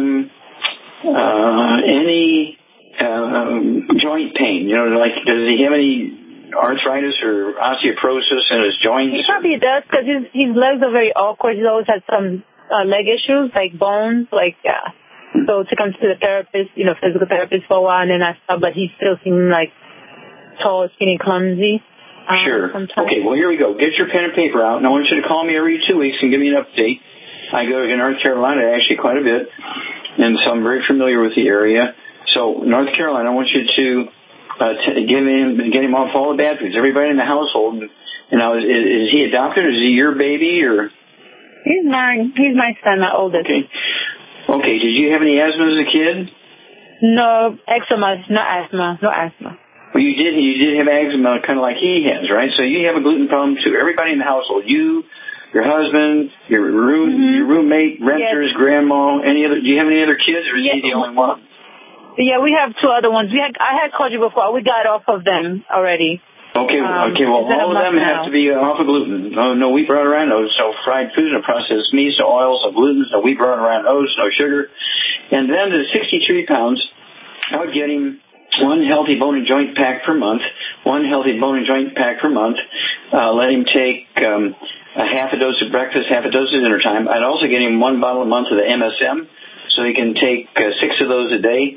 any joint pain? You know, like does he have any arthritis or osteoporosis in his joints? He probably does because his legs are very awkward. He's always had some leg issues, like bones, So to come to the therapist, physical therapist for a while, and then I stopped, but he still seemed like tall, skinny, clumsy. Sure. Okay, well, here we go. Get your pen and paper out, and I want you to call me every 2 weeks and give me an update. I go to North Carolina actually quite a bit, and so I'm very familiar with the area. So North Carolina, I want you to get him off all the bad foods. Everybody in the household, Now, is he adopted, or is he your baby, or? He's mine. He's my son, my oldest. Okay. Okay. Did you have any asthma as a kid? No, eczema, no asthma. Well, you did have eczema, kind of like he has, right? So you have a gluten problem too. Everybody in the household, you, your husband, your roommate, renters, yes. Grandma, any other? Do you have any other kids, or is he the only one? Yeah, we have two other ones. I had called you before. We got off of them already. Okay. Well, all of them have to be off of gluten. No wheat, brown, or rye, no fried foods, no processed meats, no oils, no gluten, no wheat, brown, or rye, oats, no sugar. And then to 63 pounds, I would get him one healthy bone and joint pack per month. Let him take a half a dose at breakfast, half a dose at dinner time. I'd also get him 1 bottle a month of the MSM, so he can take 6 of those a day,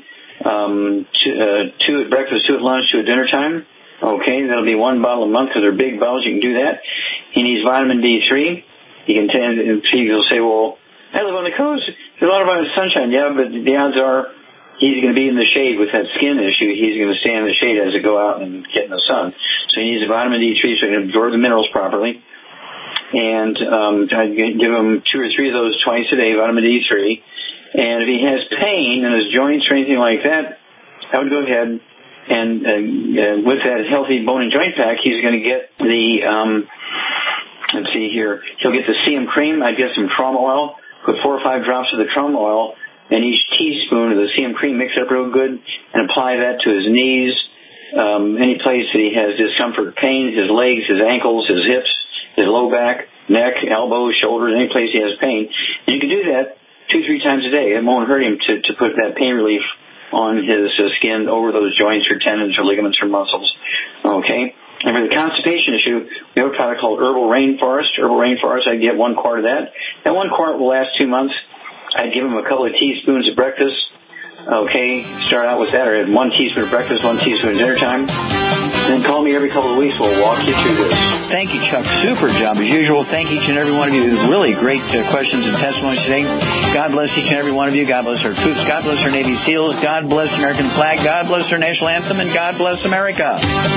2 at breakfast, 2 at lunch, 2 at dinner time. Okay, that'll be 1 bottle a month because they're big bottles. You can do that. He needs vitamin D3. You'll say, well, I live on the coast. There's a lot of sunshine. Yeah, but the odds are he's going to be in the shade with that skin issue. He's going to stay in the shade as to go out and get in the sun. So he needs a vitamin D3 so he can absorb the minerals properly. And I give him 2 or 3 of those twice a day, vitamin D3. And if he has pain in his joints or anything like that, I would go ahead and with that healthy bone and joint pack, he's going to get the, let's see here, he'll get the CM cream. I'd get some trauma oil, put 4 or 5 drops of the trauma oil in each teaspoon of the CM cream, mix it up real good, and apply that to his knees, any place that he has discomfort, pain, his legs, his ankles, his hips, his low back, neck, elbows, shoulders, any place he has pain. And you can do that 2-3 times a day. It won't hurt him to put that pain relief on his skin over those joints or tendons or ligaments or muscles. Okay? And for the constipation issue, we have a product called Herbal Rainforest. I'd get 1 quart of that. That 1 quart will last 2 months. I'd give him a couple of teaspoons at breakfast. Okay, start out with that, or 1 teaspoon at breakfast, 1 teaspoon at dinner time. Then call me every couple of weeks. We'll walk you through this. Thank you, Chuck. Super job as usual. Thank each and every one of you. Really great questions and testimonies today. God bless each and every one of you. God bless our troops. God bless our Navy SEALs. God bless the American flag. God bless our national anthem. And God bless America.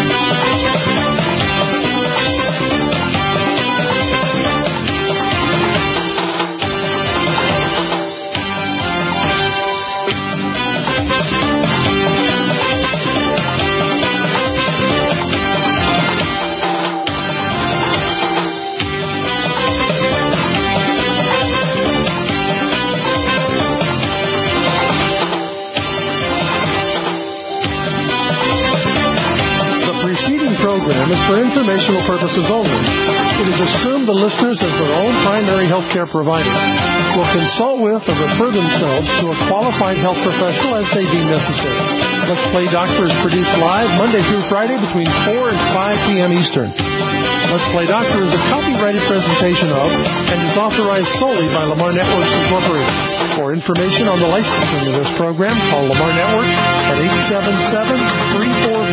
Program is for informational purposes only. It is assumed the listeners, as their own primary health care provider, will consult with or refer themselves to a qualified health professional as they deem necessary. Let's Play Doctor is produced live Monday through Friday between 4 and 5 p.m. Eastern. Let's Play Doctor is a copyrighted presentation of and is authorized solely by Lamar Networks Incorporated. For information on the licensing of this program, call Lamar Networks at 877-34...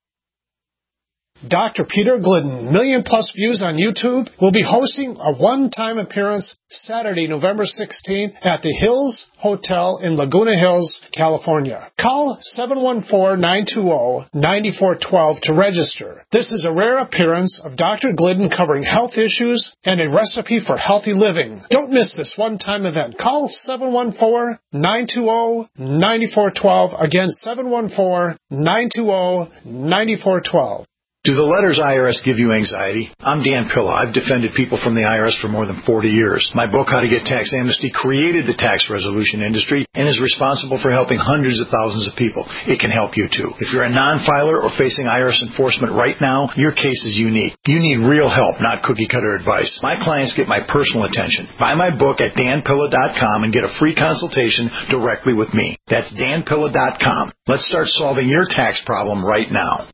Dr. Peter Glidden, million-plus views on YouTube, will be hosting a one-time appearance Saturday, November 16th at the Hills Hotel in Laguna Hills, California. Call 714-920-9412 to register. This is a rare appearance of Dr. Glidden covering health issues and a recipe for healthy living. Don't miss this one-time event. Call 714-920-9412. Again, 714-920-9412. Do the letters IRS give you anxiety? I'm Dan Pilla. I've defended people from the IRS for more than 40 years. My book, How to Get Tax Amnesty, created the tax resolution industry and is responsible for helping hundreds of thousands of people. It can help you, too. If you're a non-filer or facing IRS enforcement right now, your case is unique. You need real help, not cookie-cutter advice. My clients get my personal attention. Buy my book at danpilla.com and get a free consultation directly with me. That's danpilla.com. Let's start solving your tax problem right now.